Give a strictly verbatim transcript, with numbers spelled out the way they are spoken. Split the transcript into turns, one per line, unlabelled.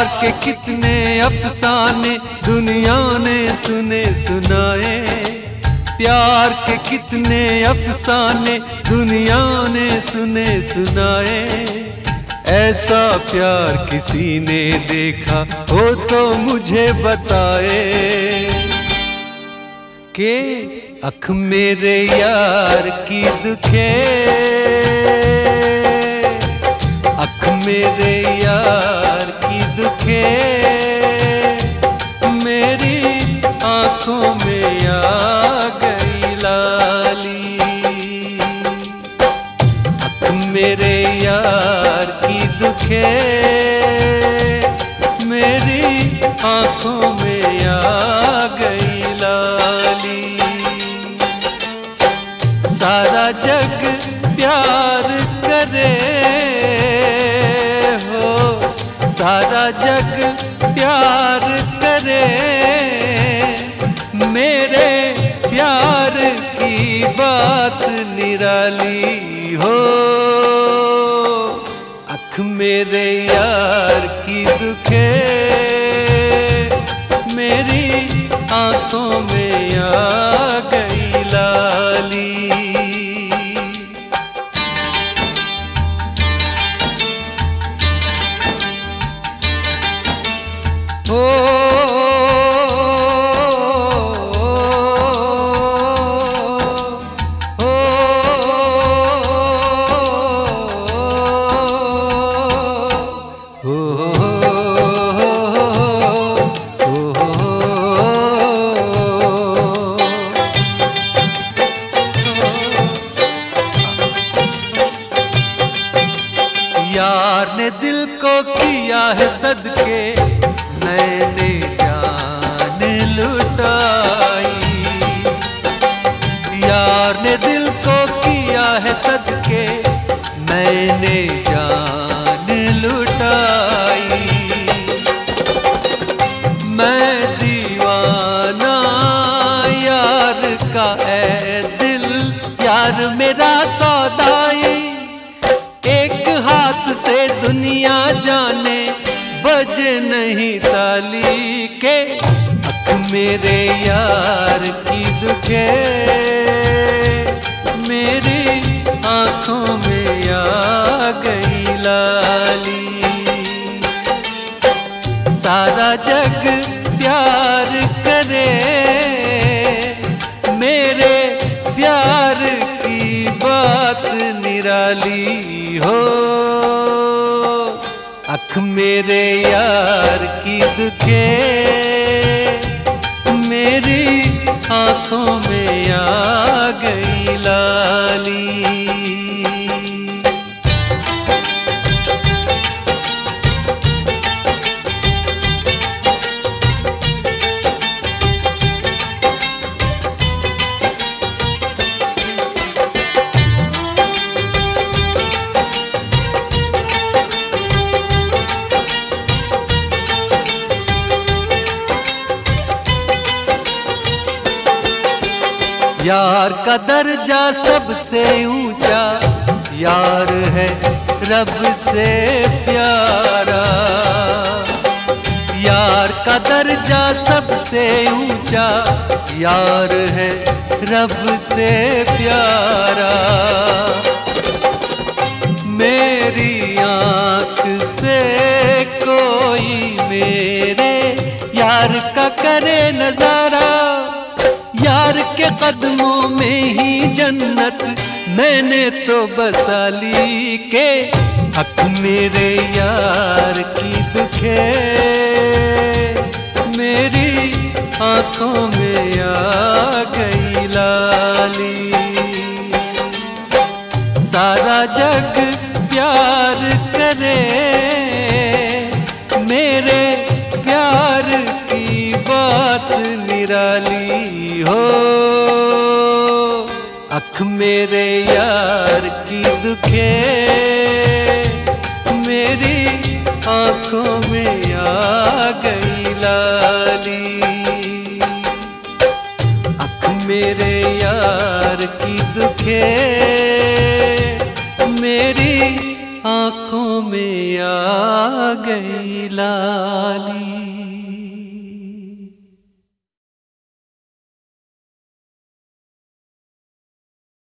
प्यार के कितने अफसाने दुनिया ने सुने सुनाए, प्यार के कितने अफसाने दुनिया ने सुने सुनाए। ऐसा प्यार किसी ने देखा हो तो मुझे बताए, के अख मेरे यार की दुखे, अख मेरे यार की दुखे, मेरी आंखों में आ गई लाली। अख मेरे यार की दुखे, मेरी आंखों में आ गई लाली। सारा जग प्यार करे हो, सारा जग प्यार करे, मेरे प्यार की बात निराली हो। अख मेरे यार की दुखे, मेरी आंखों में आ गई लाली। ओ यार ने दिल को किया है सदके, मैंने जान लुटाई। यार ने दिल को किया है सदके, मैंने जान लुटाई। मैं दीवाना यार का है दिल, यार मेरा सौदाई। एक हाथ से दुनिया जाने बजे नहीं ताली, के अख मेरे यार की दुखे, मेरी आंखों में आ गई लाली। सारा जग प्यार करे, मेरे प्यार की बात निराली हो। अख मेरे यार की दुखे, मेरी आंखों में आ गई लाली। यार का दर्जा सबसे ऊंचा, यार है रब से प्यारा। यार का दर्जा सबसे ऊंचा, यार है रब से प्यारा। मेरी आंख से कोई मेरे यार का करे नजारा, यार के कदमों में ही जन्नत मैंने तो बसा ली। के अख मेरे यार की दुखे, मेरी आंखों में आ गई लाली। सारा जग प्यार करे, मेरे प्यार की बात निराली हो। अख मेरे यार की दुखे, मेरी आंखों में आ गई लाली। अख मेरे यार की दुखे, मेरी आंखों में आ गई लाली।